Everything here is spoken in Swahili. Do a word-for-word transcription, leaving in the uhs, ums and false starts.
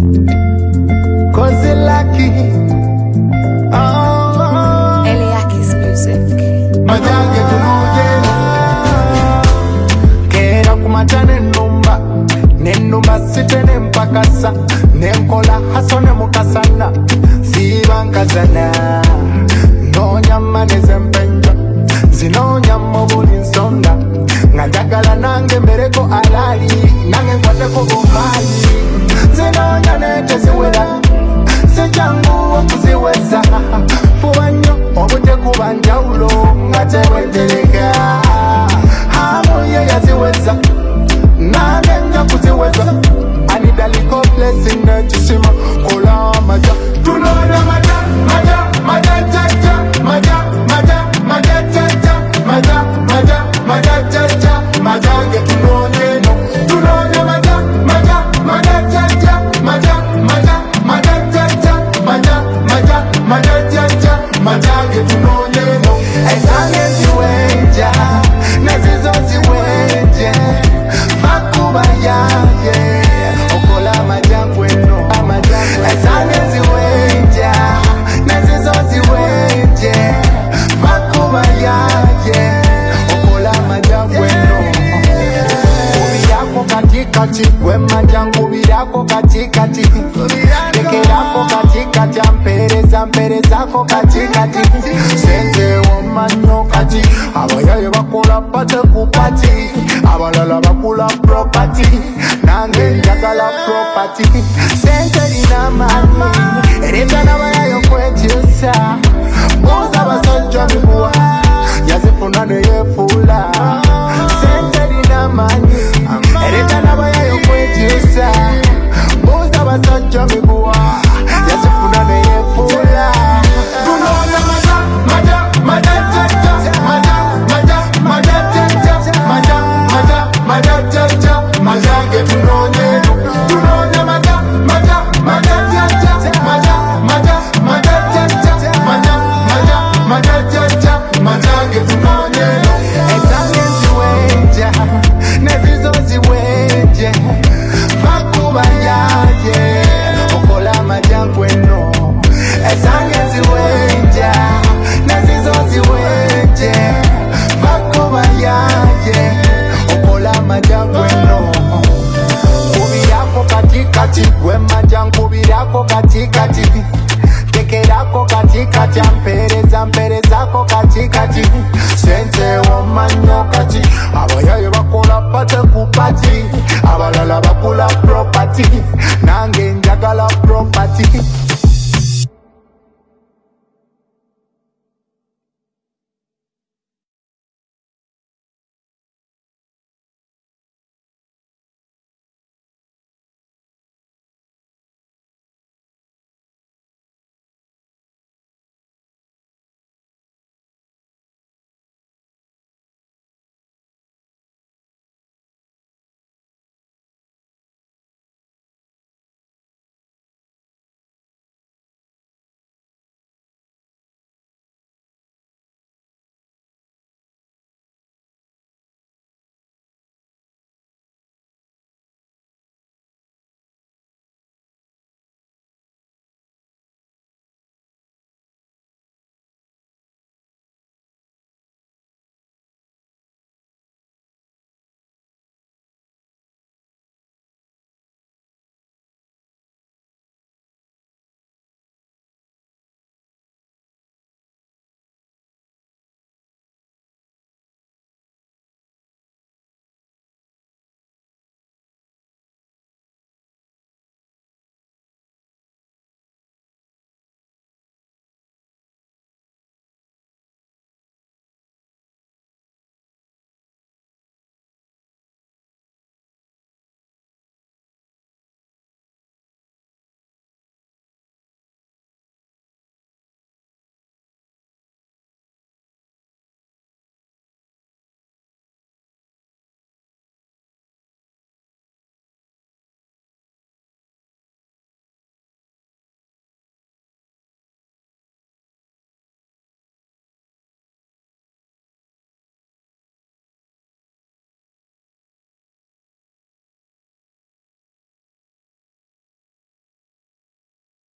Cause it lucky. Oh, Eliakis music. Majange tunuje. Kera kumatane numba. Nenumba sitene mpakasa. Nenkola hasone mukasana. Siba nkazana. No nyama nezempenja. Zino nyama buli nsonda. Ngajagala nange mbereko alali. Nange nkwateko umali. Zino nyane teziwela. Sejangu wakuziweza. Fuwanyo obute kubanjaulo. Ngatewe ndeleka. Hamu ye yaziweza. Nange nja kuziweza. Anida liko blessing na chisima. Kola maja. Tunona maja, maja, maja, jaja. Maja, maja, maja, jaja. Maja, maja, maja, jaja. Maja ge tunone no. Tunone maja, maja, maja, jaja. Maja, maja, maja, jaja. Maja, maja, maja, jaja. Maja ge tunone no. Ezange ziweja. Nazizo ziweje. Fakuba yaje. Okola maja kweno. Ezange ziweja. Nazizo ziweje. Fakuba yaje. Okola maja kweno. Ubirako katikati. Wemaja ngubirako katikati. Pekerako katikati. Ampereza mperezako katikati. Sente womanyo kati. Abayaye bakola pate kupati. Abalala bakula property. Nange njagala property. Sente lina mani. Ereza nabayayo kwechusa. Boza basonja miguwa. Yazifuna neyefula. Sente lina mani. Ereza nabayayo kwechusa. Boza basonja miguwa. Yazifuna neyefula. Tunona maja, maja, maja, jaja. Maja, maja, maja, jaja. Maja, maja, maja, jaja. Maja ge tunone no. Tunone maja, maja, maja, jaja. Maja, maja, maja, jaja. Maja, maja, maja, jaja. Maja ge tunone no. Ezange ziweja. Nezizo ziweje. Fakuba yaje. Okola maja kweno. Ezange ziweja. Nezizo ziweje. Fakuba yaje. Okola maja kweno. Kubirako katikati. Wemaja nkubirako katikati.